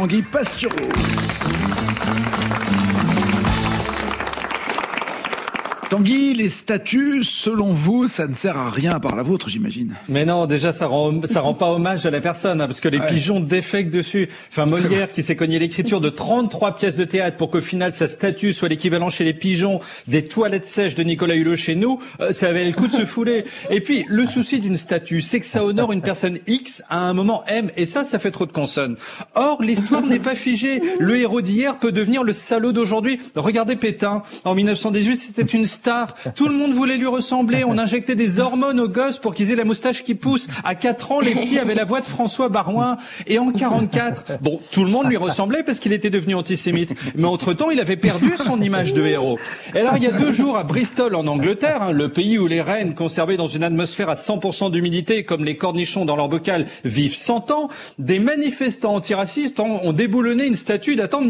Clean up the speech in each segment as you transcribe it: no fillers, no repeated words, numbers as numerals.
Tanguy Pastureau. Tanguy, les statues, selon vous, ça ne sert à rien à part la vôtre, j'imagine. Mais non, déjà, ça rend pas hommage à la personne, parce que les pigeons défèquent dessus. Enfin, Molière qui s'est cogné l'écriture de 33 pièces de théâtre pour qu'au final, sa statue soit l'équivalent chez les pigeons des toilettes sèches de Nicolas Hulot chez nous, ça avait le coup de se fouler. Et puis, le souci d'une statue, c'est que ça honore une personne X à un moment M, et ça fait trop de consonnes. Or, l'histoire n'est pas figée. Le héros d'hier peut devenir le salaud d'aujourd'hui. Regardez Pétain. En 1918, c'était une star. Tout le monde voulait lui ressembler. On injectait des hormones aux gosses pour qu'ils aient la moustache qui pousse. À 4 ans, les petits avaient la voix de François Barouin. Et en 44, bon, tout le monde lui ressemblait parce qu'il était devenu antisémite. Mais entre-temps, il avait perdu son image de héros. Et alors, il y a 2 jours, à Bristol, en Angleterre, le pays où les reines, conservées dans une atmosphère à 100% d'humidité, comme les cornichons dans leur bocal, vivent 100 ans, des manifestants antiracistes ont déboulonné une statue datant de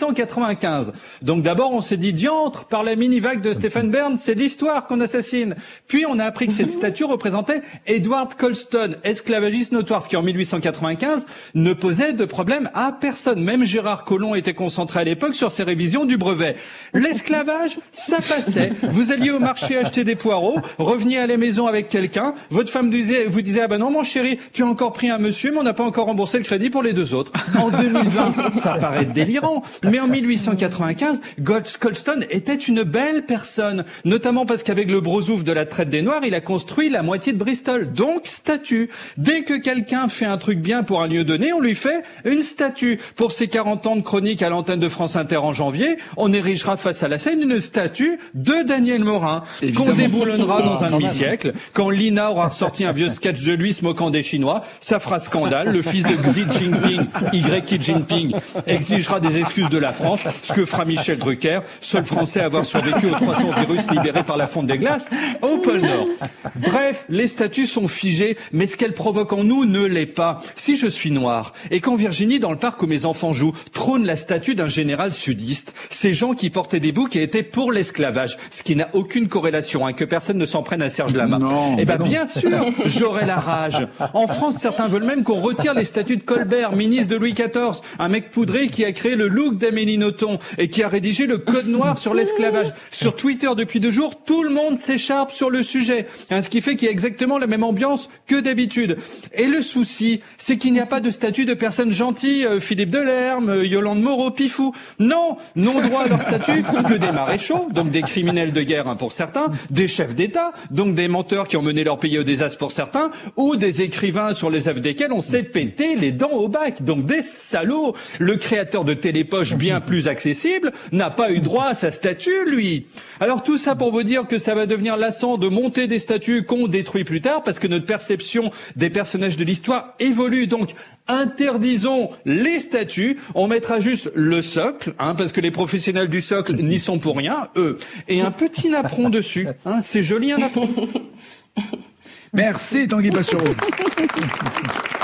1895. Donc d'abord, on s'est dit, diantre, par la mini-vague de Stéphane Bern, c'est l'histoire qu'on assassine. Puis on a appris que cette statue représentait Edward Colston, esclavagiste notoire, ce qui en 1895 ne posait de problème à personne. Même Gérard Collomb était concentré à l'époque sur ses révisions du brevet. L'esclavage, ça passait. Vous alliez au marché acheter des poireaux, reveniez à la maison avec quelqu'un, votre femme vous disait, ah ben non mon chéri, tu as encore pris un monsieur, mais on n'a pas encore remboursé le crédit pour les 2 autres. En 2020, ça paraît délirant, mais en 1895, Colston était une belle personne. Notamment parce qu'avec le brosouf de la traite des Noirs, il a construit la moitié de Bristol. Donc, statue. Dès que quelqu'un fait un truc bien pour un lieu donné, on lui fait une statue. Pour ses 40 ans de chronique à l'antenne de France Inter en janvier, on érigera face à la scène une statue de Daniel Morin, qu'on déboulonnera dans un demi-siècle. Quand Lina aura ressorti un vieux sketch de lui se moquant des Chinois, ça fera scandale. Le fils de Xi Jinping, Xi Jinping, exigera des excuses de la France, ce que fera Michel Drucker, seul Français à avoir survécu aux 300 virus libérés par la fonte des glaces au pôle Nord. Bref, les statues sont figées, mais ce qu'elles provoquent en nous ne l'est pas. Si je suis noir, et qu'en Virginie, dans le parc où mes enfants jouent, trône la statue d'un général sudiste, ces gens qui portaient des boucs et étaient pour l'esclavage, ce qui n'a aucune corrélation, que personne ne s'en prenne à Serge Lama. Eh ben, bien sûr, j'aurais la rage. En France, certains veulent même qu'on retire les statues de Colbert, ministre de Louis XIV, un mec poudré qui a créé le look d'Amélie Nothomb et qui a rédigé le code noir sur l'esclavage. Sur Twitter, depuis 2 jours, tout le monde s'écharpe sur le sujet, ce qui fait qu'il y a exactement la même ambiance que d'habitude. Et le souci, c'est qu'il n'y a pas de statut de personnes gentilles, Philippe Delerme, Yolande Moreau, Pifou. Non, n'ont droit à leur statut que des maréchaux, donc des criminels de guerre pour certains, des chefs d'État, donc des menteurs qui ont mené leur pays au désastre pour certains, ou des écrivains sur les œuvres desquels on s'est pété les dents au bac, donc des salauds. Le créateur de Télépoche, bien plus accessible, n'a pas eu droit à sa statue, lui. Alors tout ça pour vous dire que ça va devenir lassant de monter des statues qu'on détruit plus tard parce que notre perception des personnages de l'histoire évolue. Donc interdisons les statues, on mettra juste le socle, parce que les professionnels du socle n'y sont pour rien, eux, et un petit napperon dessus. C'est joli un napperon. Merci Tanguy Pastureau.